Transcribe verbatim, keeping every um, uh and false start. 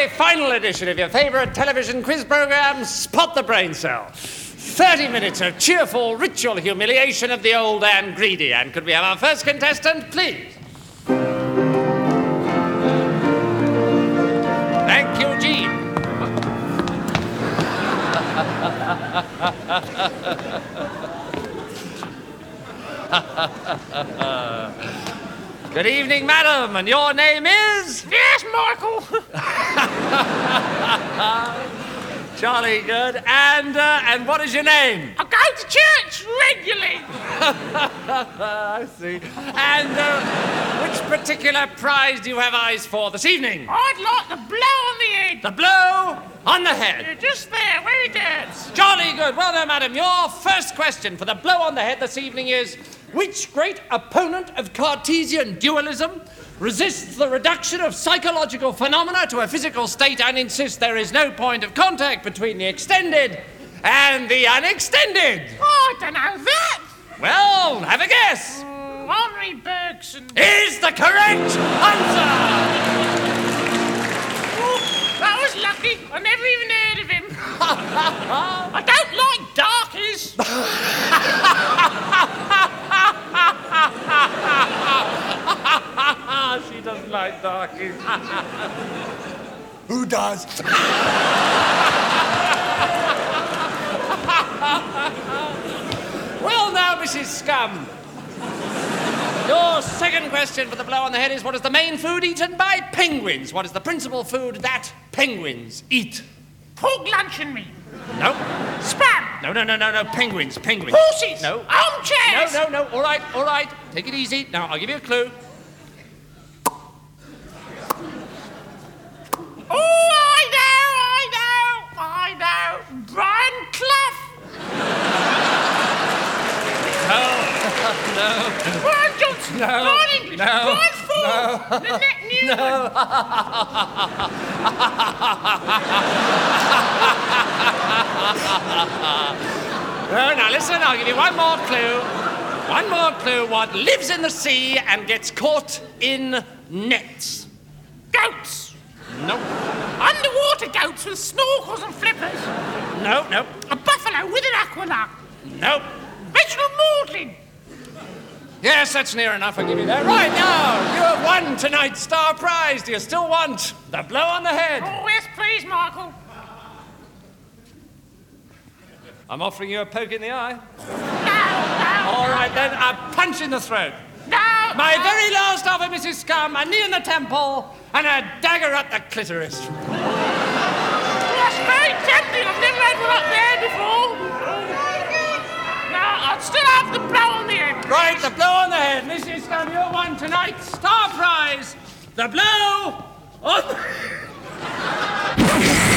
the final edition of your favourite television quiz programme, Spot the Brain Cell. Thirty minutes of cheerful ritual humiliation of the old and greedy. And could we have our first contestant, please? Thank you, Jean. Good evening, madam, and your name is? Yes, Michael. Jolly good. And, uh, and what is your name? I go to church regularly. I see. And uh, which particular prize do you have eyes for this evening? I'd like the blow on the head. The blow on the head. Yeah, just there, where it hurts. Jolly good. Well done, madam. Your first question for the blow on the head this evening is, which great opponent of Cartesian dualism resists the reduction of psychological phenomena to a physical state and insists there is no point of contact between the extended and the unextended? Oh, I don't know that. Well, have a guess. Mm, Henri Bergson. Is the correct answer. Oh, that was lucky. I never even heard of him. I don't like darkies. She doesn't like darkies. Who does? Well, now, Missus Scum. Your second question for the blow on the head is, what is the main food eaten by penguins? What is the principal food that penguins eat? Pork luncheon meat. No. Spam. No, no, no, no, no. Penguins, penguins. Horses. No. Armchairs. No, no, no. All right, all right. Take it easy. Now, I'll give you a clue. Oh, I know, I know, I know. Brian Clough. No, no. Brian Johnson. No. Brian English. No. Brian Ford. No. Lynette Newman. No. No, now listen, I'll give you one more clue. One more clue. What lives in the sea and gets caught in nets? Goats. No. Underwater goats with snorkels and flippers. No, no. A buffalo with an aqualung. No. Reginald Maudlin. Yes, that's near enough. I'll give you that. Right now, you have won tonight's star prize. Do you still want the blow on the head? Oh, yes, please, Michael. I'm offering you a poke in the eye. No, no. All right, then, a punch in the throat. No. My no. very last offer, Missus Scum, a knee in the temple and a dagger at the clitoris. That's very tempting. I've never had one up there before. No, I'd still have the blow on the head. Right, the blow on the head. Missus Scum, you won tonight's star prize. The blow on the...